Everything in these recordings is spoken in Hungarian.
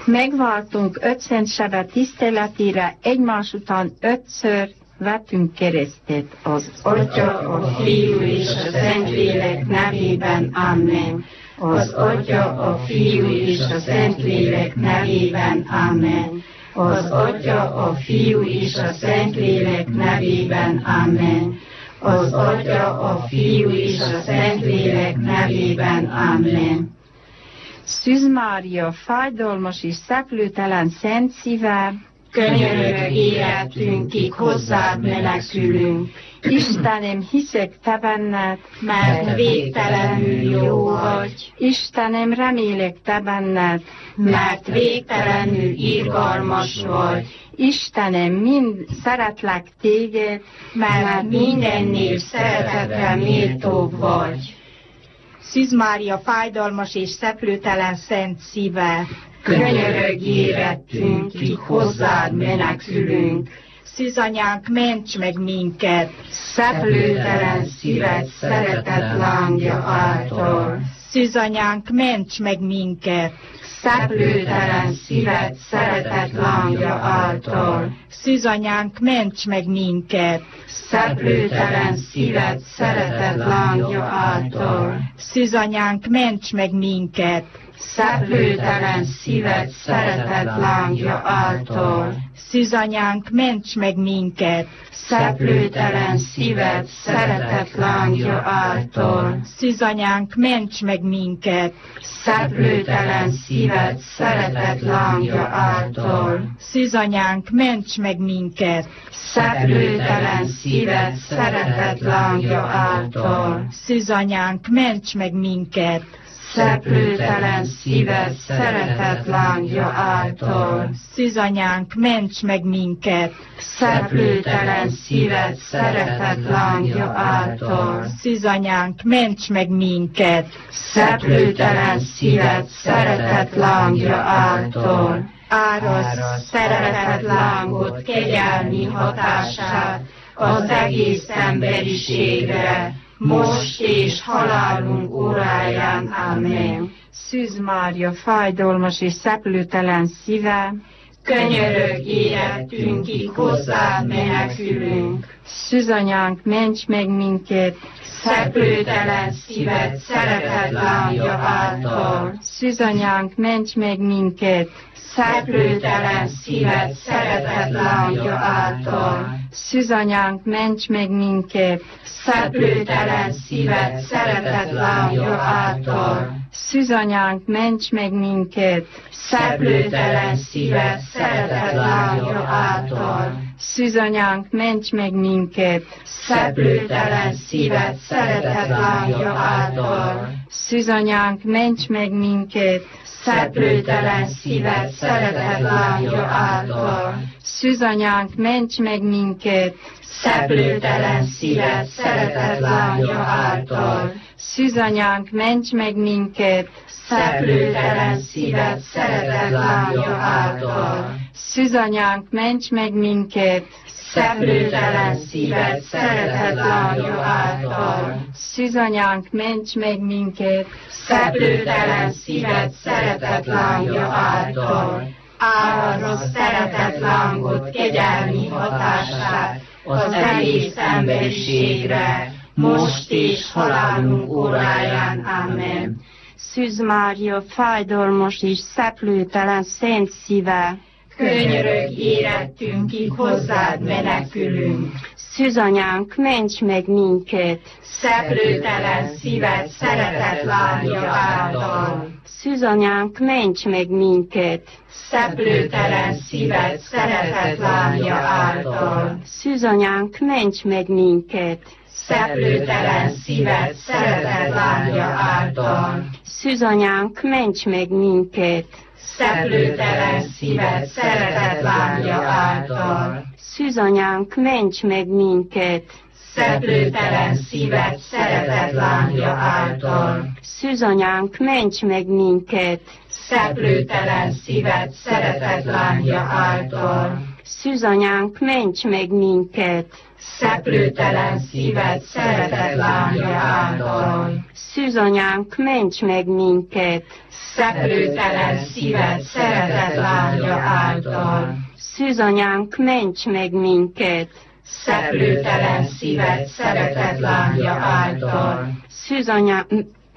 Megváltunk 5 szent sebet tiszteletére, egymás után 5-ször vettünk keresztet az Atya, a Fiú és a Szentlélek nevében. Amen. Az Atya, a Fiú és a Szentlélek nevében. Amen. Az Atya, a Fiú és a Szentlélek nevében. Amen. Az Atya, a Fiú és a Szentlélek nevében. Amen. Szűz Mária, fájdalmas és szeplőtelen szent szíve, könyörög életünkig, hozzád menekülünk. Istenem, hiszek te benned, mert végtelenül jó vagy. Istenem, remélek te benned, mert végtelenül irgalmas vagy. Istenem, mind szeretlek téged, mert mindennél szeretetre méltóbb vagy. Szűz Mária, fájdalmas és szeplőtelen szent szíve, könyörög életünkig, hozzád menekülünk. Szűz anyánk, ments meg minket, szeplőtelen szíved szeretet lángja által. Szűz anyánk, ments meg minket, szeplőtelen szíved szeretet lángja által. Szűz anyánk, ments meg minket, szeplőtelen szíved szeretet lángja által. Szűz anyánk, ments meg minket, szeplőtelen szíved szeretet lángja által. Szűz anyánk, ments meg minket, szeplőtelen szíved szeretet lángja által. Szűz anyánk, ments meg minket, szeplőtelen szíved szeretet lángja által. Szűz anyánk, ments meg minket, szeplőtelen szíved szeretet lángja által. Szűz anyánk, ments meg minket, szeplőtelen szíved szeretet lángja által. Szűz anyánk, ments meg minket, szeplőtelen szíved szeretet lángja által. Szűz anyánk, ments meg minket, szeplőtelen szíved szeretet lángja által. Árasz szeretet lángot, kegyelmi hatását az egész emberiségre, most és halálunk óráján. Amen. Szűz Mária, fájdalmas és szeplőtelen szíve, könyörög életünkig, hozzád menekülünk. Szűz anyánk, ments meg minket, szeplőtelen szíved szeretet lángja által. Szűz anyánk, ments meg minket, szeplőtelen szíved szeretet lángja által. Szűz anyánk, ments meg minket, szeplőtelen szíved szeretet lángja által. Szűz anyánk, ments meg minket, szeplőtelen szíved szeretet lángja által. Szűz anyánk, ments meg minket, szeplőtelen szíved szeretet lángja által. Szűz anyánk, ments meg minket, szeplőtelen szíved szeretet lángja által. Szűz anyánk, ments meg minket, szeplőtelen szíved szeretet lángja által. Szűz anyánk, ments meg minket, szeplőtelen szíved szeretet lángja által. Szűz anyánk, ments meg minket, szeplőtelen szíved szeretet lángja által. Szűz anyánk, ments meg minket, szeplőtelen szíved szeretet lángja által. Árasz szeretet lángot, kegyelmi hatását az egész emberiségre, most és halálunk óráján. Amen. Szűz Mária, fájdalmas és szeplőtelen szent szíve, könyörög életünkig, hozzád menekülünk. Szűz anyánk, ments meg minket, szeplőtelen szíved szeretet lángja által. Szűz anyánk, ments meg minket, szeplőtelen szíved szeretet lángja által. Szűz anyánk, ments meg minket, szeplőtelen szíved szeretet lángja által. Szűz anyánk, ments meg minket, szeplőtelen szíved szeretet lángja által. Szűz anyánk, ments meg minket, szeplőtelen szíved szeretet lángja által. Szűz anyánk, ments meg minket, szeplőtelen szíved szeretet lángja által. Szűzanyánk, ments meg minket! Szeplőtelen szíved szeretet lángja által. Szűzanyánk, ments meg minket! Szeplőtelen szíved szeretet lángja által. Szűzanyánk, ments meg minket! Szeplőtelen szíved szeretet lángja által. Szűzanyánk,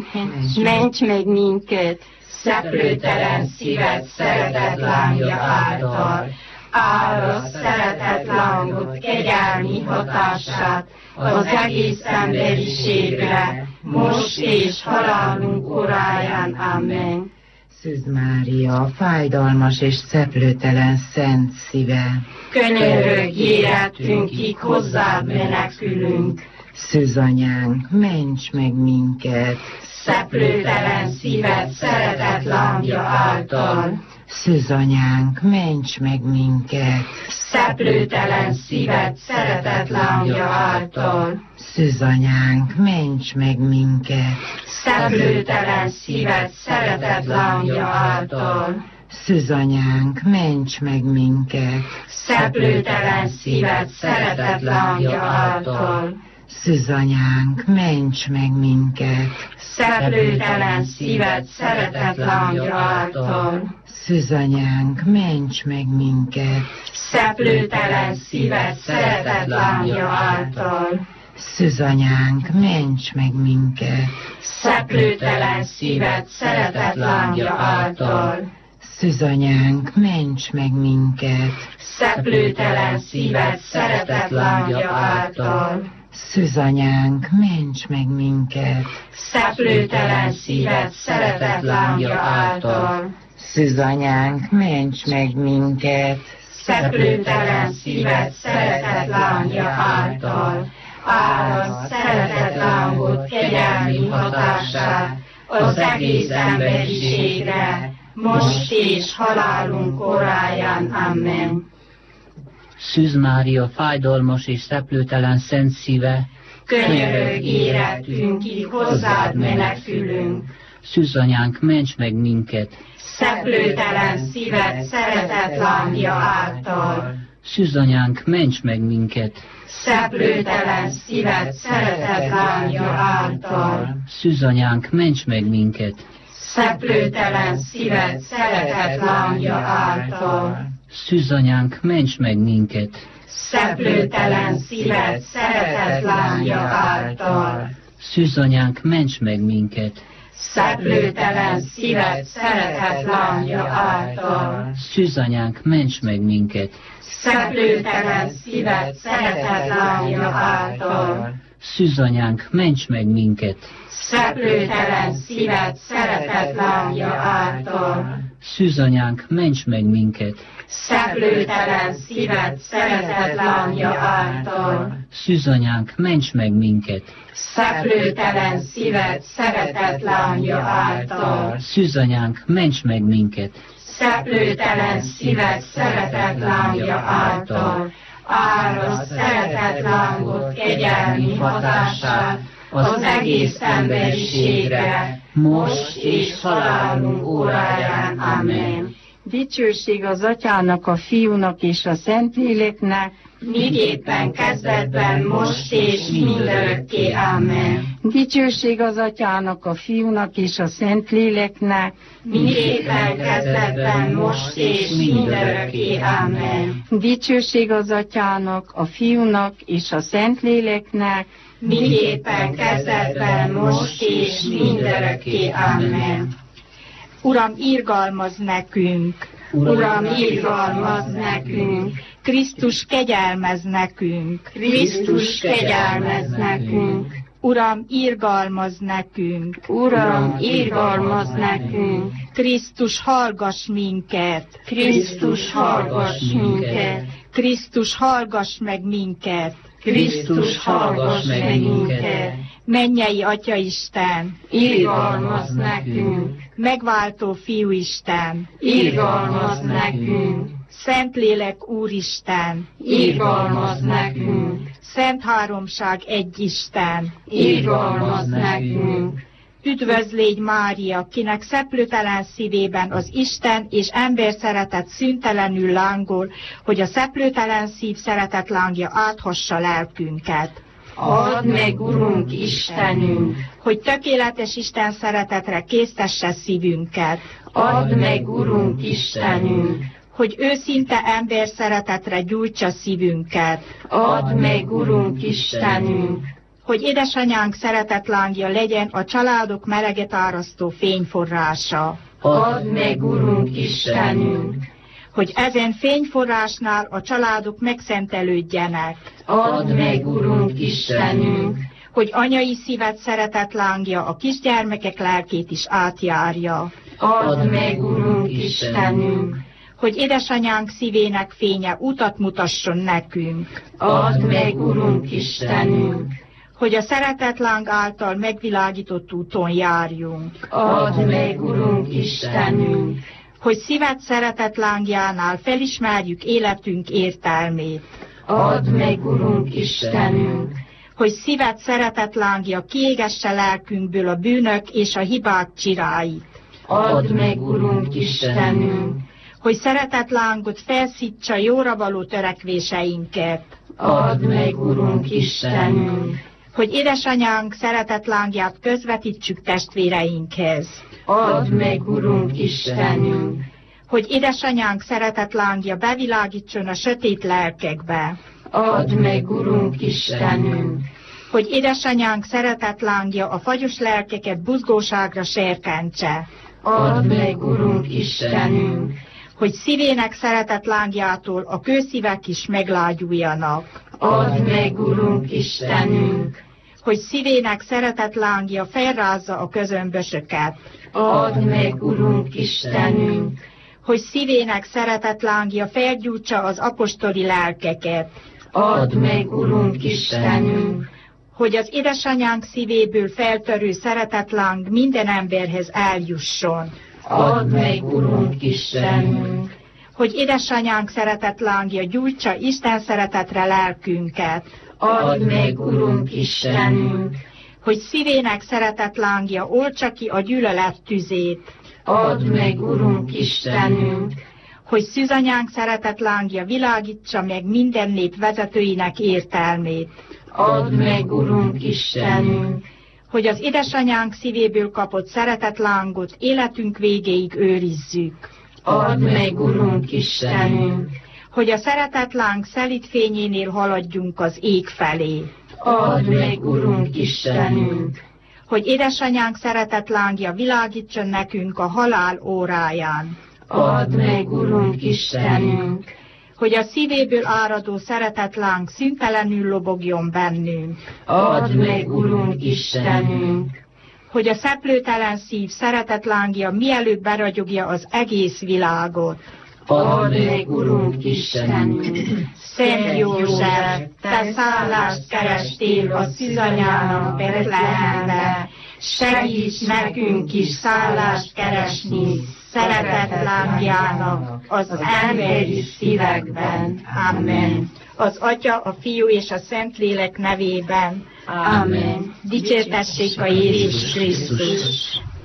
ments meg minket! Szeplőtelen szíved szeretet lángja által. Árasz szeretet lángot, kegyelmi hatását az egész emberiségre, most és halálunk óráján. Amen. Szűz Mária, fájdalmas és szeplőtelen szent szíve, Könyörögj életünkig, hozzád menekülünk. Szűz anyánk, ments meg minket! Szeplőtelen szíved szeretet lángja által. Szűz anyánk, ments meg minket! Szeplőtelen szíved szeretet lángja által. Szűz anyánk, ments meg minket! Szeplőtelen szíved szeretet lángja által. Szűz anyánk, ments meg minket! Szeplőtelen szíved szeretet lángja által. Szűz anyánk, ments meg minket! Szeplőtelen szíved szeretet lángja által. Szűz anyánk, ments meg minket! Szeplőtelen szíved szeretet lángja által. Szűz anyánk, ments meg minket! Szeplőtelen szíved szeretet lángja által. Szűz anyánk, ments meg minket! Szeplőtelen szíved szeretet lángja által. Szűz anyánk, ments meg minket! Szeplőtelen szíved szeretet lángja által. Szűz anyánk, ments meg minket! Szeplőtelen szíved szeretet lángja által. Árasz szeretet lángot, kegyelmi hatását az egész emberiségre, most és halálunk óráján. Amen. Szűz Mária, fájdalmas és szeplőtelen szent szíve, Könyörögj életünkig, hozzád menekülünk. Szűz anyánk, ments meg minket! Szeplőtelen szíved szeretet lángja által. Szűz anyánk, ments meg minket! Szeplőtelen szíved szeretet lángja által. Szűz anyánk, ments meg minket! Szeplőtelen szíved szeretet lángja által. Szűz anyánk, ments meg minket! Szeplőtelen szíved szeretet lángja által. Szűz anyánk, ments meg minket! Szeplőtelen szíved szeretet lángja által. Szűz anyánk, ments meg minket! Szeplőtelen szíved szeretet lángja által. Szűz anyánk, ments meg minket! Szeplőtelen szíved szeretet lángja által. Szűz anyánk, ments meg minket! Szeplőtelen szíved szeretet lángja által. Szűz anyánk, ments meg minket! Szeplőtelen szíved szeretet lángja által. Szűz anyánk, ments meg minket! Szeplőtelen szíved szeretet lángja által. Árasz szeretet lángot, kegyelmi hatását az egész emberiségre, most és halálunk óráján. Amen. Dicsőség az Atyának, a Fiúnak és a Szentléleknek, miképpen kezdetben, most és mindörökké. Amen. Dicsőség az Atyának, a Fiúnak és a Szentléleknek, miképpen kezdetben, most és mindörökké. Amen. Dicsőség az Atyának, a Fiúnak és a Szentléleknek, miképpen kezdetben, most és mindörökké. Amen. Uram, irgalmazz nekünk! Uram, irgalmazz nekünk! Krisztus, kegyelmezz nekünk! Krisztus, kegyelmezz nekünk! Uram, irgalmazz nekünk! Uram, irgalmazz nekünk! Krisztus, hallgass minket! Krisztus, hallgass minket! Krisztus, hallgass meg minket! Krisztus, hallgass meg minket! Mennyei Atyaisten! Irgalmazz nekünk! Megváltó Fiúisten! Irgalmazz nekünk! Szentlélek Úristen! Irgalmazz nekünk! Szent Háromság Egyisten! Irgalmazz nekünk! Üdvözlégy Mária, kinek szeplőtelen szívében az Isten és ember szeretet szüntelenül lángol, hogy a szeplőtelen szív szeretet lángja áthassa lelkünket. Add meg, Urunk Istenünk, Hogy tökéletes Isten szeretetre késztesse szívünket. add meg, Urunk Istenünk, Hogy őszinte ember szeretetre gyújtsa szívünket. add meg, Urunk Istenünk, Hogy édesanyánk szeretetlángja legyen a családok meleget árasztó fényforrása. add meg, Urunk Istenünk, Hogy ezen fényforrásnál a családok megszentelődjenek. add meg, Urunk Istenünk, Hogy anyai szíved szeretetlángja a kisgyermekek lelkét is átjárja. add meg, Urunk Istenünk, Hogy édesanyánk szívének fénye utat mutasson nekünk. add meg, Urunk Istenünk, Hogy a szeretetláng által megvilágított úton járjunk. add meg, Urunk Istenünk, Hogy szíved szeretetlángjánál felismerjük életünk értelmét. add meg, Urunk Istenünk, Hogy szíved szeretetlángja kiégesse lelkünkből a bűnök és a hibák csiráit. add meg, Urunk Istenünk, Hogy szeretetlángot felszítsa jóra való törekvéseinket. add meg, Urunk Istenünk, Hogy édesanyánk szeretetlángját közvetítsük testvéreinkhez. add meg, Urunk Istenünk, Hogy édesanyánk szeretetlángja bevilágítson a sötét lelkekbe. add meg, Urunk Istenünk, Hogy édesanyánk szeretetlángja a fagyos lelkeket buzgóságra serkentse. add meg, Urunk Istenünk, Hogy szívének szeretetlángjától a kőszívek is meglágyuljanak. add meg, Urunk Istenünk, Hogy szívének szeretetlángja felrázza a közömbösöket. add meg, Urunk Istenünk, Hogy szívének szeretetlángja felgyújtsa az apostoli lelkeket. add meg, Urunk Istenünk, Hogy az édesanyánk szívéből feltörő szeretetláng minden emberhez eljusson. add meg, Urunk Istenünk, Hogy édesanyánk szeretetlángja gyújtsa Isten szeretetre lelkünket. add meg, Urunk Istenünk, Hogy szívének szeretetlángja oltsa ki a gyűlölet tüzét. add meg, Urunk Istenünk, Hogy szűzanyánk szeretetlángja világítsa meg minden nép vezetőinek értelmét. add meg, Urunk Istenünk, Hogy az édesanyánk szívéből kapott szeretetlángot életünk végéig őrizzük. add meg, Urunk Istenünk, Hogy a szeretetláng szelíd fényénél haladjunk az ég felé. add meg, Urunk Istenünk, Hogy édesanyánk szeretetlángja világítson nekünk a halál óráján. add meg, Urunk Istenünk, Hogy a szívéből áradó szeretetláng szüntelenül lobogjon bennünk. add meg, Urunk Istenünk, Hogy a szeplőtelen szív szeretetlángja mielőbb beragyogja az egész világot. add meg, Urunk Istenünk, Szent József, te szállást kerestél a szűzanyának Betlehembe, segíts nekünk is szállást keresni szeretetlángjának az emberi szívekben. Amen. Az Atya, a Fiú és a Szentlélek nevében. Amen. Dicsértessék a Jézus Krisztus.